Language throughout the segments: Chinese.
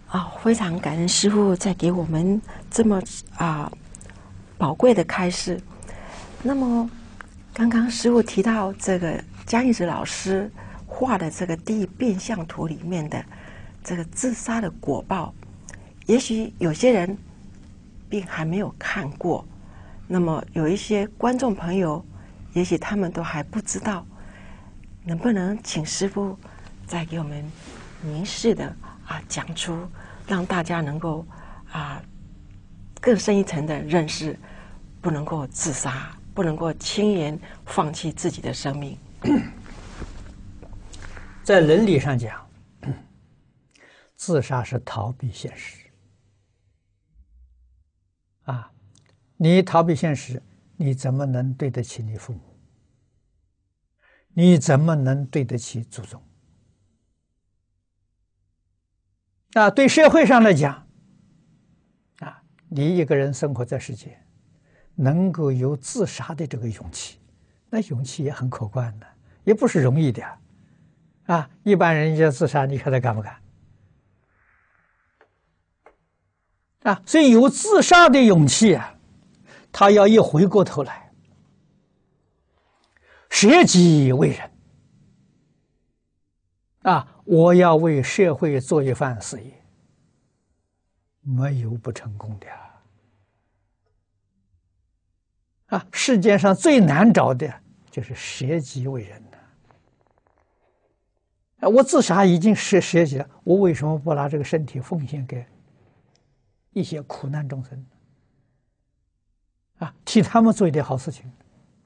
非常感恩师父再给我们这么宝贵的开示。那么，刚刚师父提到这个江一直老师画的这个第一变相图里面的这个自杀的果报，也许有些人并还没有看过，那么有一些观众朋友，也许他们都还不知道，能不能请师父再给我们明示的讲出，让大家能够更深一层的认识，不能够自杀，不能够轻言放弃自己的生命。 在伦理上讲，自杀是逃避现实你逃避现实，你怎么能对得起你父母？你怎么能对得起祖宗？对社会上来讲，你一个人生活在世界，能够有自杀的这个勇气，那勇气也很可观的，也不是容易的一般人家自杀，你看他敢不敢？所以有自杀的勇气他要一回过头来，舍己为人我要为社会做一番事业，没有不成功的世界上最难找的就是舍己为人我自杀已经舍己了，我为什么不拿这个身体奉献给一些苦难众生替他们做一点好事情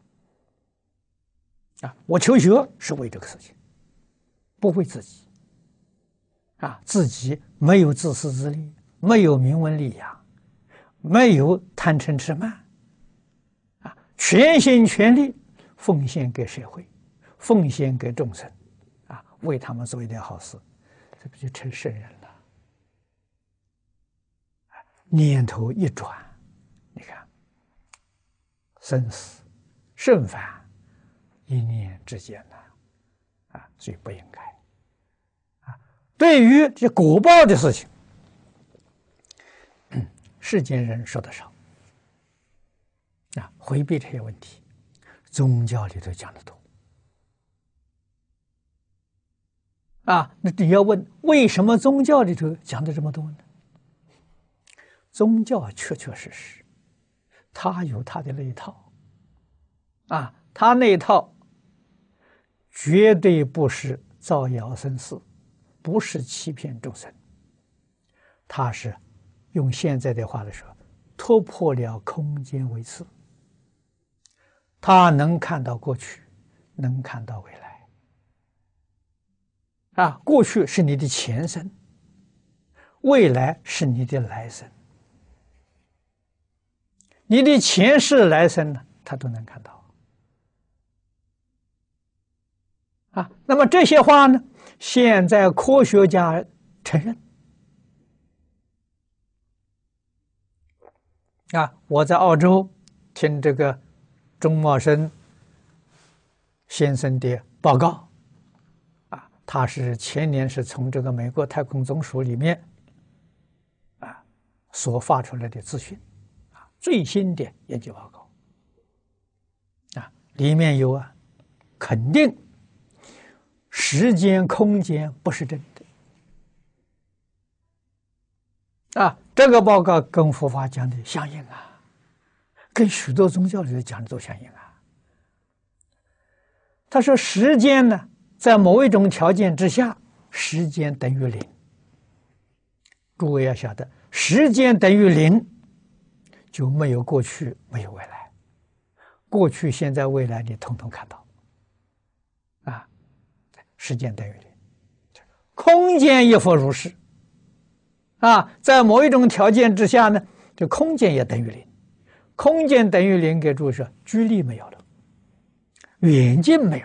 我求学是为这个事情，不为自己自己没有自私自利，没有名闻利养，没有贪嗔痴慢全心全力奉献给社会，奉献给众生为他们做一点好事，这不就成圣人了？念头一转，你看生死甚烦，一念之间所以不应该对于这果报的事情，世间人说得少回避这些问题，宗教里头讲得多那你要问为什么宗教里头讲的这么多呢？宗教确确实实他有他的那一套他那一套绝对不是造谣生事，不是欺骗众生，他是用现在的话来说，突破了空间维次，他能看到过去，能看到未来过去是你的前生，未来是你的来生，你的前世来生呢，他都能看到那么这些话呢，现在科学家承认我在澳洲听这个钟茂生先生的报告他是前年是从这个美国太空总署里面所发出来的资讯最新的研究报告里面有肯定时间空间不是真的这个报告跟佛法讲的相应跟许多宗教里的讲的都相应他说时间呢，在某一种条件之下，时间等于零。诸位要晓得，时间等于零，就没有过去，没有未来。过去、现在、未来，你统统看到。时间等于零，空间亦复如是。在某一种条件之下呢，这空间也等于零。空间等于零，给诸位说，距离没有了，远近没有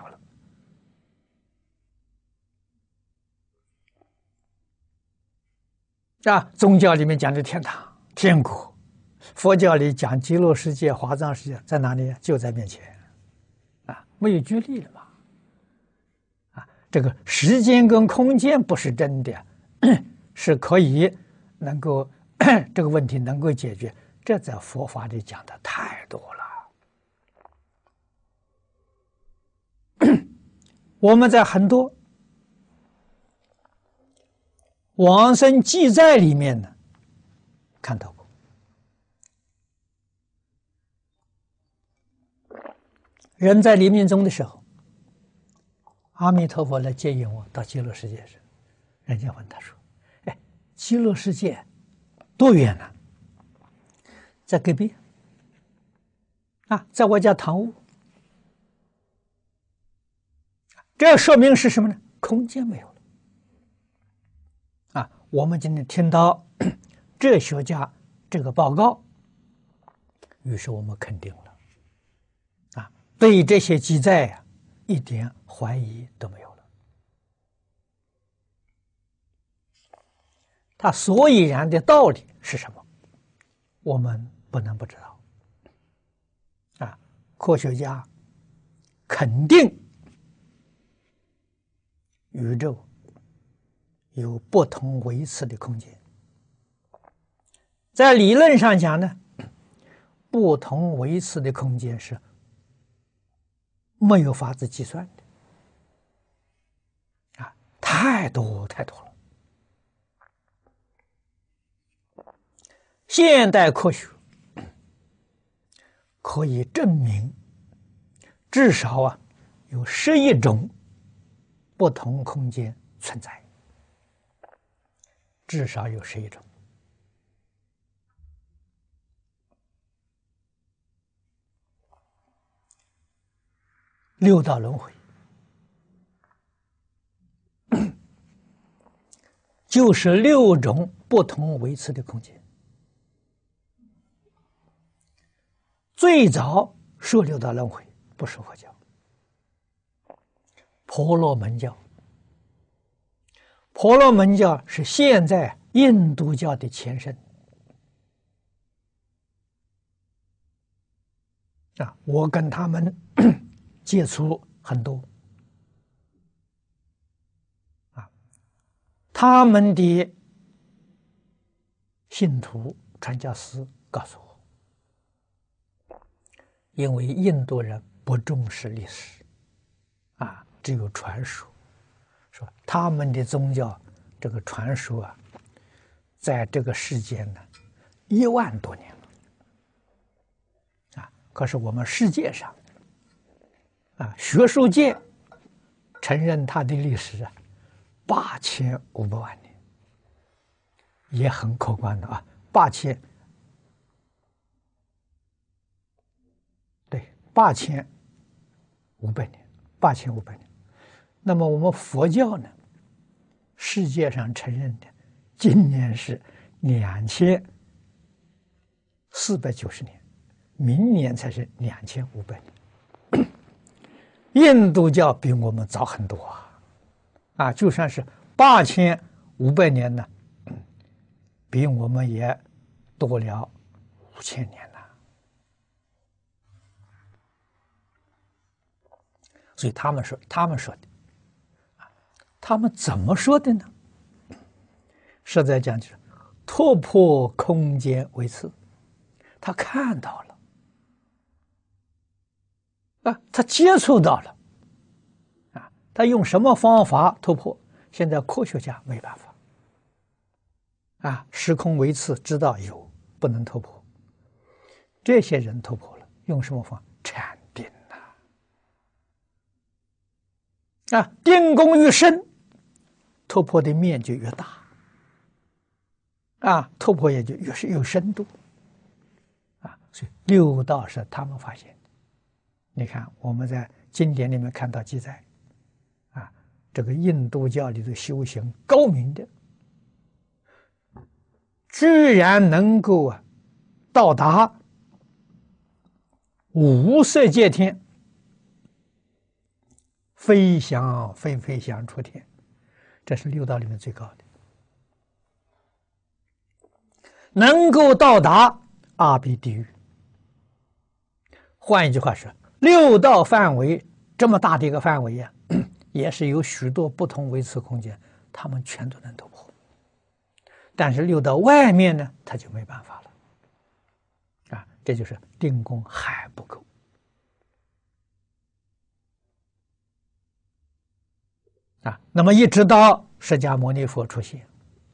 了。宗教里面讲的天堂、天国，佛教里讲极乐世界、华藏世界在哪里？就在面前，没有距离了嘛。这个时间跟空间不是真的，是可以能够这个问题能够解决，这在佛法里讲的太多了。我们在很多往生记载里面呢看到过，人在临命终的时候，阿弥陀佛来接引我到极乐世界时，人家问他说：“哎，极乐世界多远呢？”在隔壁啊，在我家堂屋。这说明是什么呢？空间没有了啊！我们今天听到哲学家这个报告，于是我们肯定了啊，对这些记载啊，一点怀疑都没有了。它所以然的道理是什么？我们不能不知道啊！科学家肯定宇宙有不同维次的空间，在理论上讲呢，不同维次的空间是没有法子计算的啊，太多太多了。现代科学可以证明，至少啊有11种不同空间存在，至少有11种。六道轮回就是6种不同维次的空间。最早说六道轮回不是佛教，婆罗门教。婆罗门教是现在印度教的前身啊，我跟他们接触很多啊，他们的信徒传教士告诉我，因为印度人不重视历史啊，只有传说，说他们的宗教这个传说啊，在这个世间呢1万多年了啊，可是我们世界上啊，学术界承认它的历史啊8500万年，也很可观的啊，8500年，8500年。那么我们佛教呢，世界上承认的今年是2490年，明年才是2500年。印度教比我们早很多啊，就算是8500年呢，比我们也多了5000年了。所以他们说的，他们怎么说的呢？实在讲就是突破空间维次，他看到了啊，他接触到了啊，他用什么方法突破？现在科学家没办法啊，时空维次知道有，不能突破。这些人突破了，用什么方法？禅定啊，定功越深，突破的面就越大啊，突破也就越是有深度啊。所以六道是他们发现的。你看我们在经典里面看到记载啊，这个印度教里的修行高明的，居然能够到达无色界天，飞翔出天，这是六道里面最高的，能够到达阿鼻地狱。换一句话说，六道范围这么大的一个范围也是有许多不同维次空间，他们全都能突破。 但是六道外面呢，他就没办法了。这就是定功还不够。那么一直到释迦牟尼佛出现，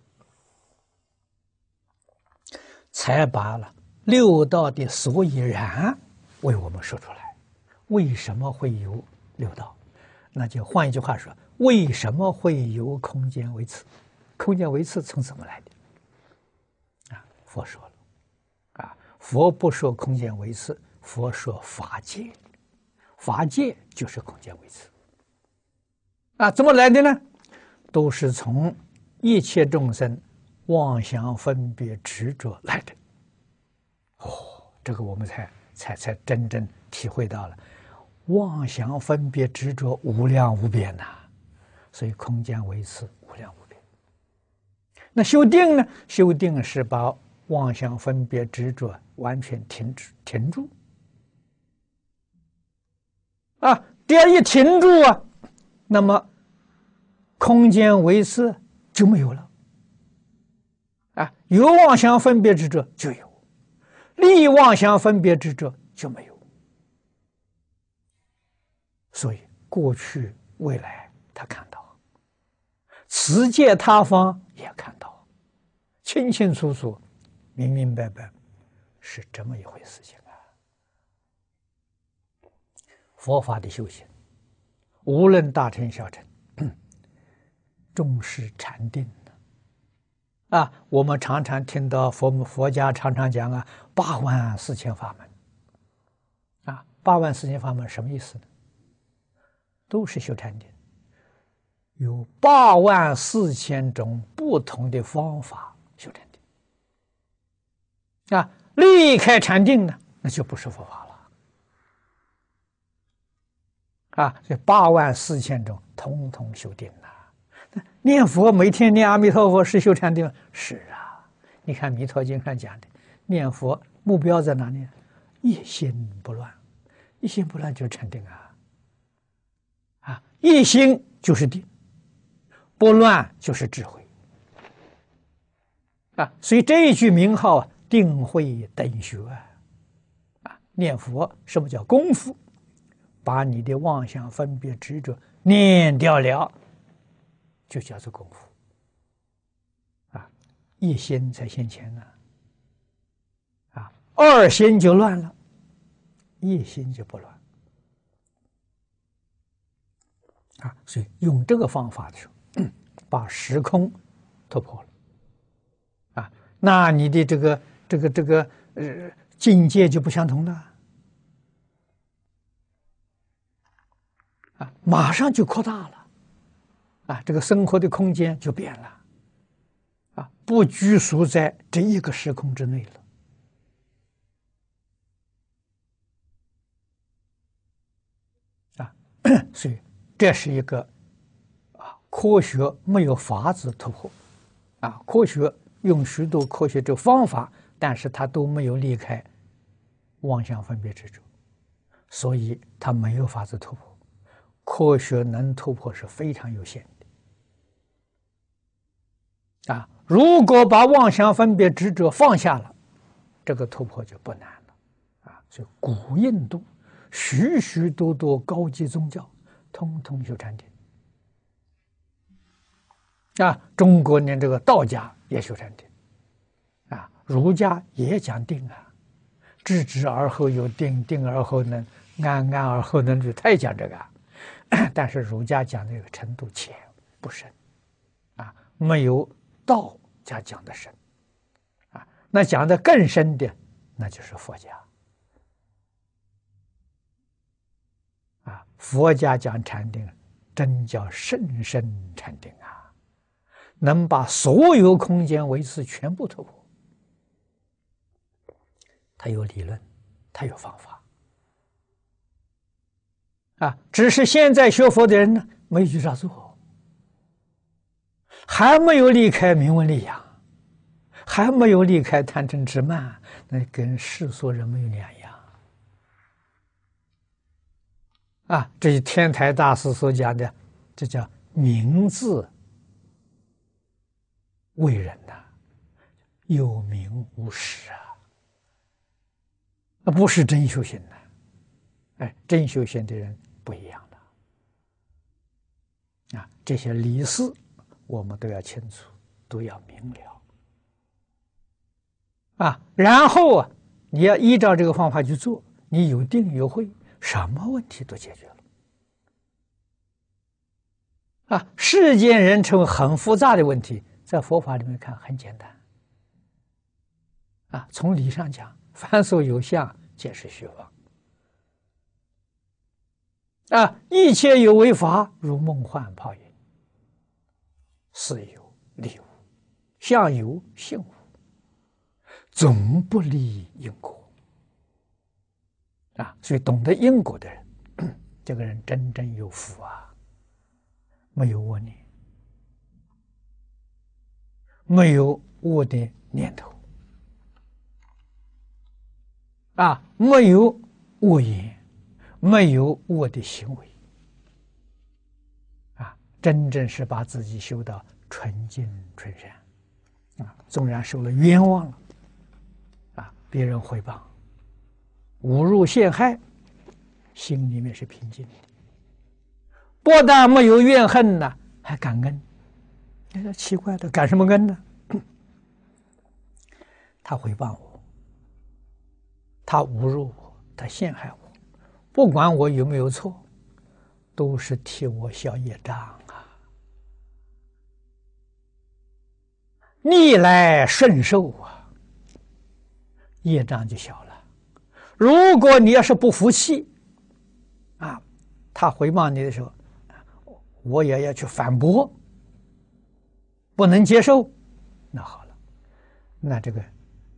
才把了六道的所以然为我们说出来。为什么会有六道？那就换一句话说，为什么会有空间维次？空间维次从怎么来的？佛说了。佛不说空间维次，佛说法界。法界就是空间维次。怎么来的呢？都是从一切众生妄想分别执着来的。这个我们才真正体会到了，妄想分别执着无量无边呐，所以空间维次无量无边。那修定呢？修定是把妄想分别执着完全停住。第二一停住那么空间维次就没有了。有妄想分别执着就有，离妄想分别执着就没有。所以过去未来他看到，此界他方也看到，清清楚楚明明白白，是这么一回事情。佛法的修行，无论大乘小乘，重视禅定的。我们常常听到佛家常常讲84000法门。84000法门什么意思呢？都是修禅定，有84000种不同的方法修禅定。离开禅定呢，那就不是佛法了。这84000种统统修定了。念佛每天念阿弥陀佛是修禅定吗？是啊。你看弥陀经上讲的，念佛目标在哪里？一心不乱。一心不乱就是禅定一心就是定，不乱就是智慧。所以这一句名号定慧等学念佛什么叫功夫？把你的妄想分别执着念掉了，就叫做功夫。一心在现前呢。二心就乱了，一心就不乱。所以用这个方法的时候，把时空突破了。那你的这个境界就不相同了。马上就扩大了。这个生活的空间就变了。不拘束在这一个时空之内了。所以这是一个科学没有法子突破。科学用许多科学的方法，但是它都没有离开妄想分别执着，所以它没有法子突破。科学能突破是非常有限的。如果把妄想分别执着放下了，这个突破就不难了。所以古印度许许多多高级宗教通通修禅定。中国连这个道家也修禅定。儒家也讲定知止而后有定，定而后能，安而后能治，他也讲这个。但是儒家讲的这个程度浅不深。没有道家讲的深。那讲的更深的那就是佛家。佛家讲禅定真叫甚深禅定能把所有空间维次全部突破。它有理论，它有方法。只是现在学佛的人呢，没去照做，还没有离开名闻利养，还没有离开贪嗔痴慢，那跟世俗人没有两样。这是天台大师所讲的，这叫名字为人有名无实啊，那不是真修行的。哎，真修行的人不一样的啊，这些理事我们都要清楚，都要明了啊。然后啊，你要依照这个方法去做，你有定有慧，什么问题都解决了啊。世间人称很复杂的问题，在佛法里面看很简单啊。从理上讲，凡所有相，皆是虚妄啊。一切有为法，如梦幻泡影，事有理无，相有性无，总不离因果啊。所以懂得因果的人，这个人真正有福啊，没有恶念，没有恶的念头啊，没有恶言，没有恶的行为啊，真正是把自己修到纯净纯善啊。纵然受了冤枉了啊，别人诽谤、侮辱、陷害，心里面是平静的，不但没有怨恨呢，还感恩。你说奇怪的，感什么恩呢？他诽谤我，他侮辱我，他陷害我，不管我有没有错，都是替我消业障啊，逆来顺受啊，业障就小了。如果你要是不服气啊，他诽谤你的时候，我也要去反驳，不能接受，那好了，那这个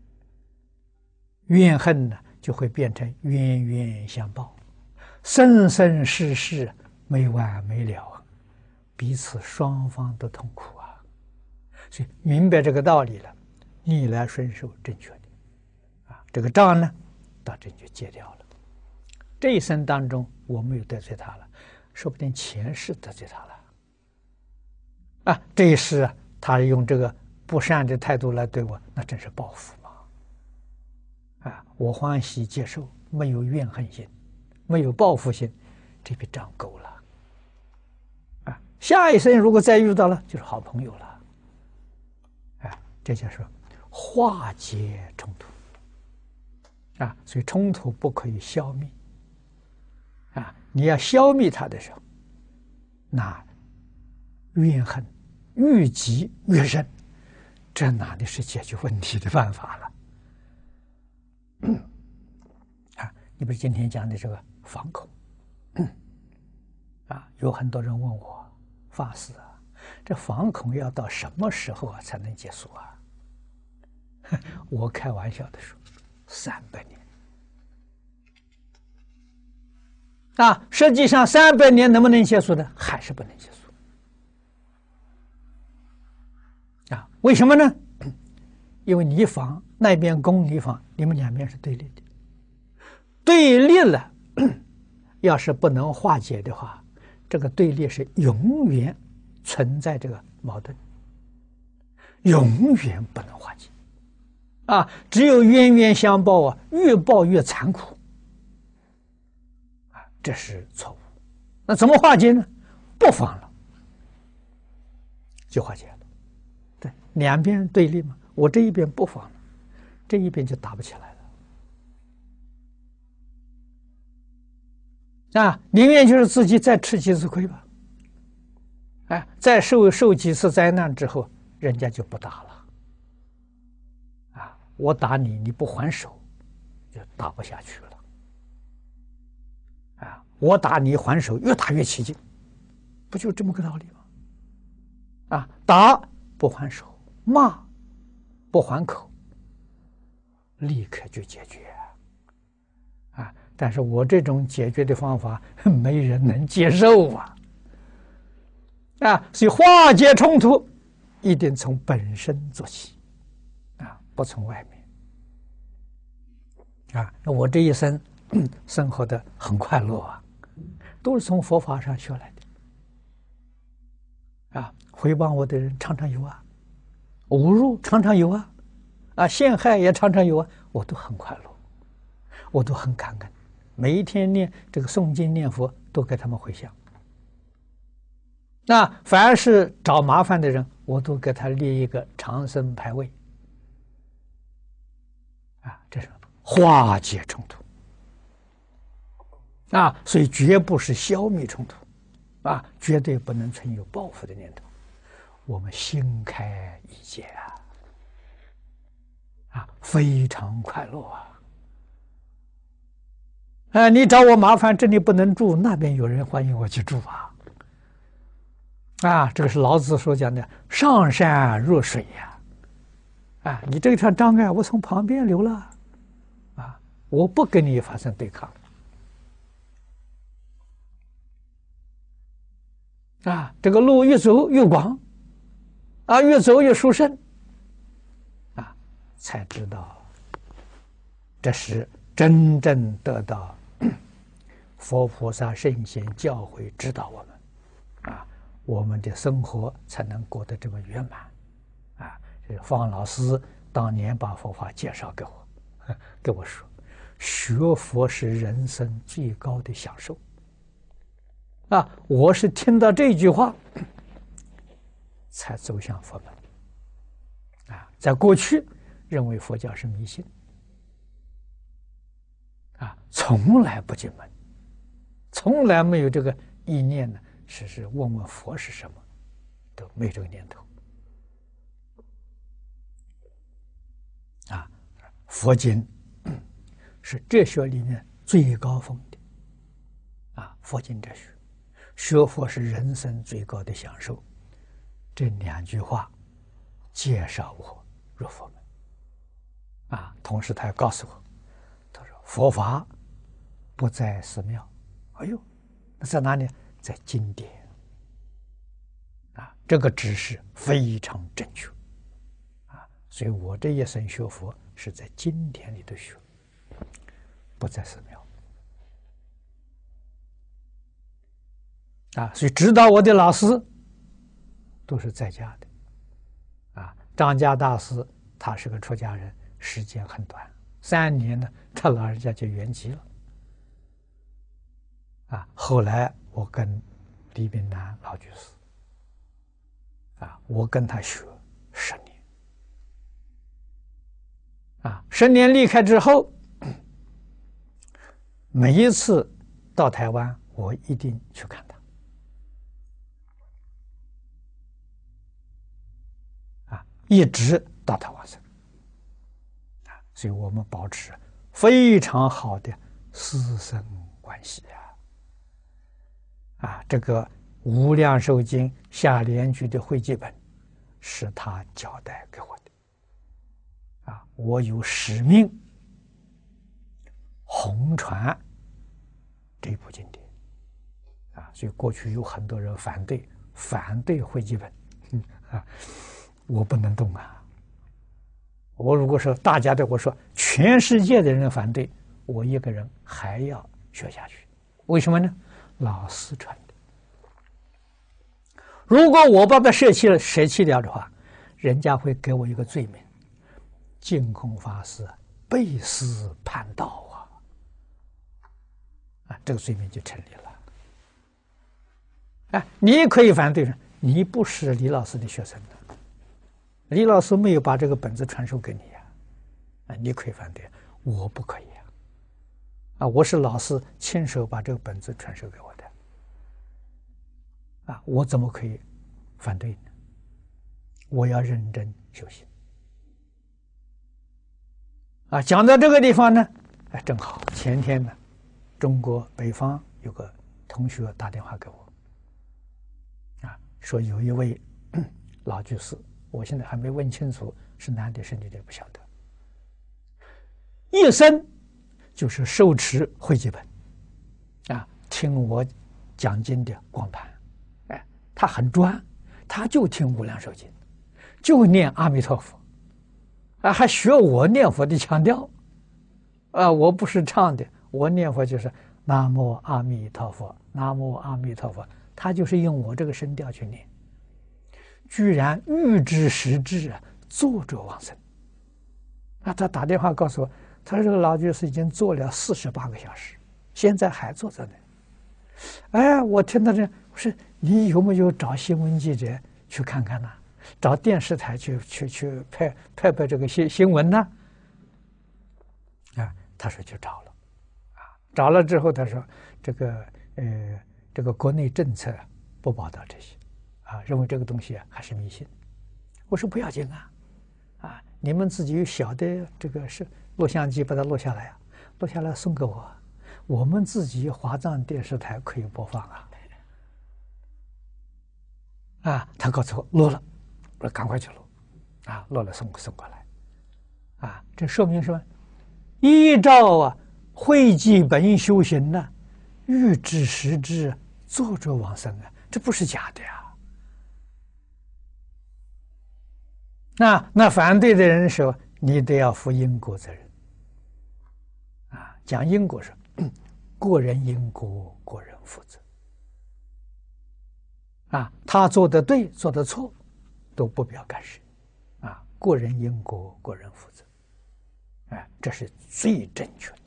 怨恨呢，就会变成冤冤相报，生生世世没完没了啊，彼此双方都痛苦啊。所以明白这个道理了，逆来顺受正确的啊，这个障呢，到这就戒掉了。这一生当中我没有得罪他了，说不定前世得罪他了啊，这一世啊，他用这个不善的态度来对我，那真是报复嘛！啊，我欢喜接受，没有怨恨心，没有报复心，这笔账够了。啊，下一生如果再遇到了，就是好朋友了。啊，这就是化解冲突。啊，所以冲突不可以消灭。啊，你要消灭它的时候，那怨恨愈积愈深，这哪里是解决问题的办法了？啊，你比如今天讲的这个防恐，啊，有很多人问我法师啊，这防恐要到什么时候啊才能结束啊？我开玩笑的说，300年。啊，实际上300年能不能结束呢？还是不能结束。啊，为什么呢？因为你防那边攻你防，你们两边是对立的，对立了，要是不能化解的话，这个对立是永远存在这个矛盾，永远不能化解。啊，只有冤冤相报啊，越报越残酷。这是错误，那怎么化解呢？不防了，就化解了。对，两边对立嘛，我这一边不防了，这一边就打不起来了。啊，宁愿就是自己再吃几次亏吧，哎，再受几次灾难之后，人家就不打了。啊，我打你，你不还手，就打不下去了。我打你还手，越打越起劲，不就这么个道理吗？啊，打不还手，骂不还口，立刻就解决啊！但是我这种解决的方法，没人能接受啊！啊，所以化解冲突一定从本身做起啊，不从外面啊。那我这一生生活的很快乐啊。都是从佛法上学来的，啊，诽谤我的人常常有啊，侮辱常常有啊， 陷害也常常有啊，我都很快乐，我都很感恩，每一天念这个诵经念佛，都给他们回向。凡是找麻烦的人，我都给他列一个长生牌位，这是化解冲突，所以绝不是消灭冲突，绝对不能存有报复的念头。我们心开意解非常快乐你找我麻烦，这里不能住，那边有人欢迎我去住这个是老子所讲的上善若水你这条障碍我从旁边流了我不跟你发生对抗这个路越走越广越走越殊胜才知道这是真正得到佛菩萨圣贤教诲指导我们我们的生活才能过得这么圆满这方老师当年把佛法介绍给我说，学佛是人生最高的享受我是听到这句话才走向佛门在过去认为佛教是迷信从来不进门，从来没有这个意念呢，是问问佛是什么，都没有这个念头佛经是哲学里面最高峰的佛经哲学，学佛是人生最高的享受。这2句话介绍我入佛门同时他还告诉我，他说佛法不在寺庙，那在哪里？在经典这个知识非常正确所以我这一生学佛是在经典里头学，不在寺庙所以指导我的老师都是在家的张家大师他是个出家人，时间很短，3年呢他老人家就圆寂了后来我跟李炳南老居士我跟他学10年10年离开之后，每一次到台湾我一定去看他一直到他往生所以我们保持非常好的师生关系这个《无量寿经》下联句的汇集本是他交代给我的我有使命弘传这部经典所以过去有很多人反对汇集本我不能动我如果说大家对我说全世界的人反对，我一个人还要学下去，为什么呢？老师传的，如果我把它舍弃掉的话，人家会给我一个罪名，净空法师背师叛道这个罪名就成立了你也可以反对，你不是李老师的学生的，李老师没有把这个本子传授给你你可以反对，我不可以我是老师亲手把这个本子传授给我的我怎么可以反对呢？我要认真修行讲到这个地方呢正好前天呢中国北方有个同学打电话给我说有一位老居士，我现在还没问清楚是男的是女的不晓得，一生就是受持汇集本听我讲经的光盘他很专，他就听无量寿经，就念阿弥陀佛还学我念佛的腔调我不是唱的，我念佛就是南无阿弥陀佛，南无阿弥陀佛，他就是用我这个声调去念，居然预知时至，作者往生啊，他打电话告诉我，他说这个老居士已经做了48个小时，现在还坐在那。哎，我听到这，我说你有没有找新闻记者去看看呢？找电视台去拍这个新闻呢？啊，他说去找了，啊，找了之后他说这个国内政策不报道这些，啊，认为这个东西还是迷信。我说不要紧啊，啊，你们自己有小的这个是录像机把它录下来啊，录下来送给我，我们自己华藏电视台可以播放啊。啊，他告诉我录了，我说赶快去录，啊，录了送过来，啊，这说明什么？依照啊会基本修行呢，欲知时知，作者往生啊，这不是假的呀。那反对的人说，你得要负因果责任，啊，讲因果说，个人因果，个人负责。啊，他做的对，做的错，都不必要干涉，啊，个人因果，个人负责，哎，这是最正确的。